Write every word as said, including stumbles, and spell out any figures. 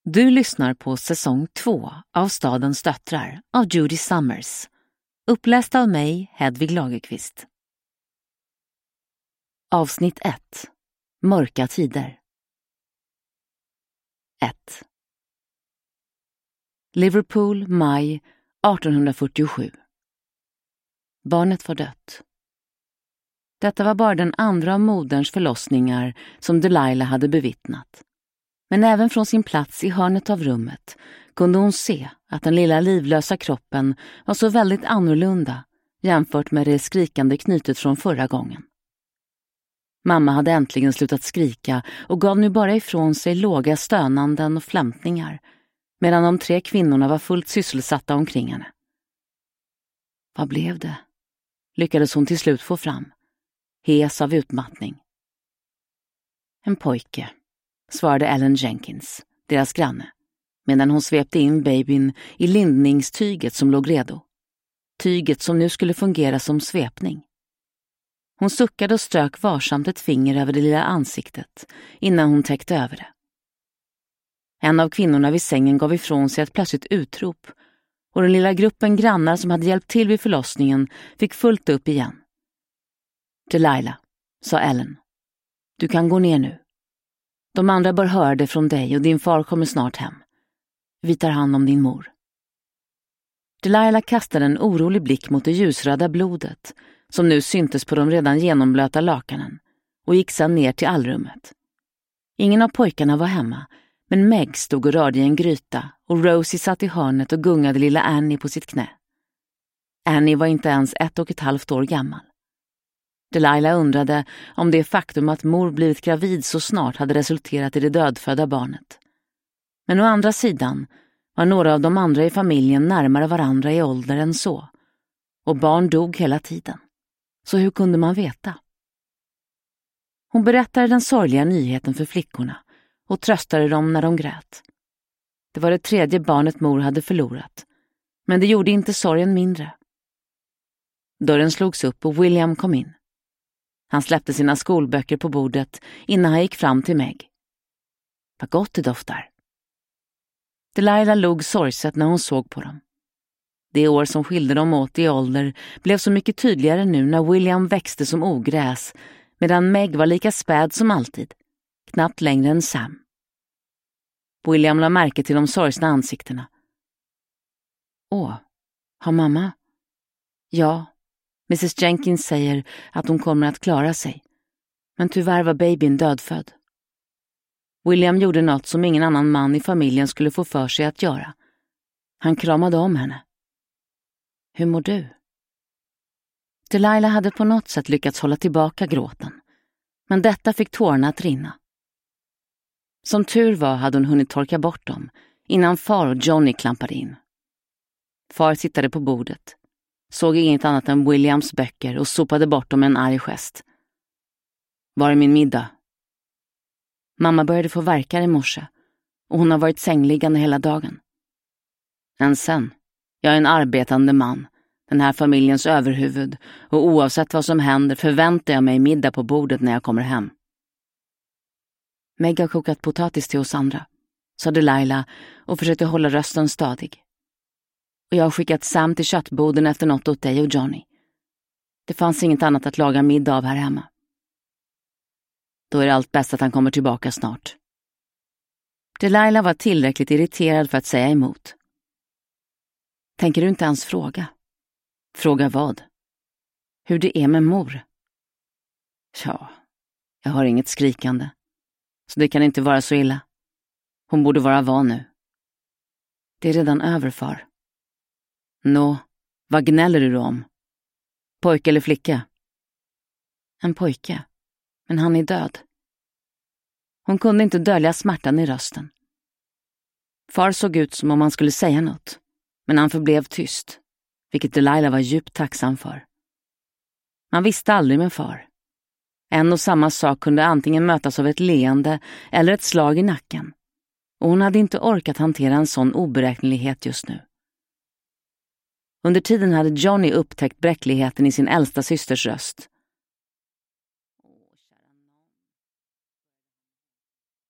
Du lyssnar på säsong två av Stadens döttrar av Judy Summers. Uppläst av mig, Hedvig Lagerqvist. Avsnitt ett. Mörka tider. ett. Liverpool, maj artonhundrafyrtiosju. Barnet var dött. Detta var bara den andra av moderns förlossningar som Delilah hade bevittnat. Men även från sin plats i hörnet av rummet kunde hon se att den lilla livlösa kroppen var så väldigt annorlunda jämfört med det skrikande knytet från förra gången. Mamma hade äntligen slutat skrika och gav nu bara ifrån sig låga stönanden och flämtningar, medan de tre kvinnorna var fullt sysselsatta omkring henne. Vad blev det? Lyckades hon till slut få fram, hes av utmattning. En pojke, svarade Ellen Jenkins, deras granne, medan hon svepte in babyn i lindningstyget som låg redo. Tyget som nu skulle fungera som svepning. Hon suckade och strök varsamt ett finger över det lilla ansiktet innan hon täckte över det. En av kvinnorna vid sängen gav ifrån sig ett plötsligt utrop och den lilla gruppen grannar som hade hjälpt till vid förlossningen fick fullt upp igen. Delilah, sa Ellen, du kan gå ner nu. De andra bör höra det från dig och din far kommer snart hem. Vi tar hand om din mor. Delilah kastade en orolig blick mot det ljusröda blodet som nu syntes på de redan genomblöta lakanen och gick sedan ner till allrummet. Ingen av pojkarna var hemma, men Meg stod och rörde i en gryta och Rosie satt i hörnet och gungade lilla Annie på sitt knä. Annie var inte ens ett och ett halvt år gammal. Delilah undrade om det faktum att mor blivit gravid så snart hade resulterat i det dödfödda barnet. Men å andra sidan var några av de andra i familjen närmare varandra i ålder än så, och barn dog hela tiden. Så hur kunde man veta? Hon berättade den sorgliga nyheten för flickorna och tröstade dem när de grät. Det var det tredje barnet mor hade förlorat, men det gjorde inte sorgen mindre. Dörren slogs upp och William kom in. Han släppte sina skolböcker på bordet innan han gick fram till Meg. Vad gott det doftar. Delilah log sorgset när hon såg på dem. Det år som skilde dem åt i ålder blev så mycket tydligare nu när William växte som ogräs, medan Meg var lika späd som alltid, knappt längre än Sam. William la märke till de sorgsna ansiktena. Åh, har mamma? Ja, missus Jenkins säger att hon kommer att klara sig, men tyvärr var babyn dödfödd. William gjorde något som ingen annan man i familjen skulle få för sig att göra. Han kramade om henne. Hur mår du? Delilah hade på något sätt lyckats hålla tillbaka gråten, men detta fick tårarna att rinna. Som tur var hade hon hunnit torka bort dem innan far och Johnny klampade in. Far tittade på bordet, såg inget annat än Williams böcker och sopade bort dem med en arg gest. Var är min middag? Mamma började få värkar i morse och hon har varit sängliggande hela dagen. Än sen, jag är en arbetande man, den här familjens överhuvud, och oavsett vad som händer förväntar jag mig middag på bordet när jag kommer hem. Meg har kokat potatis till oss andra, sa Delilah och försökte hålla rösten stadig. Och jag har skickat Sam till köttboden efter något åt dig och Johnny. Det fanns inget annat att laga middag av här hemma. Då är det allt bäst att han kommer tillbaka snart. Delilah var tillräckligt irriterad för att säga emot. Tänker du inte ens fråga? Fråga vad? Hur det är med mor? Ja, jag har inget skrikande. Så det kan inte vara så illa. Hon borde vara van nu. Det är redan över, far. Nå, vad gnäller du om? Pojke eller flicka? En pojke, men han är död. Hon kunde inte dölja smärtan i rösten. Far såg ut som om han skulle säga något, men han förblev tyst, vilket Delilah var djupt tacksam för. Man visste aldrig med far. En och samma sak kunde antingen mötas av ett leende eller ett slag i nacken, och hon hade inte orkat hantera en sån oberäknelighet just nu. Under tiden hade Johnny upptäckt bräckligheten i sin äldsta systers röst.